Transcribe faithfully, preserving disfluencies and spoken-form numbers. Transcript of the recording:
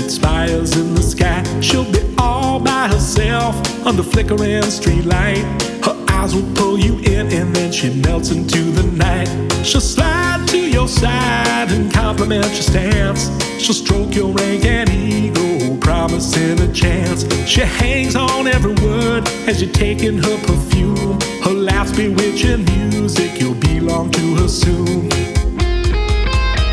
with spires in the sky. She'll be all by herself under flickering streetlight. Her eyes will pull you in and then she melts into the night. She'll slide to your side and compliment your stance. She'll stroke your rank and ego, promising a chance. She hangs on every word as you take in her perfume. Her laugh's bewitching music, you'll belong to her soon.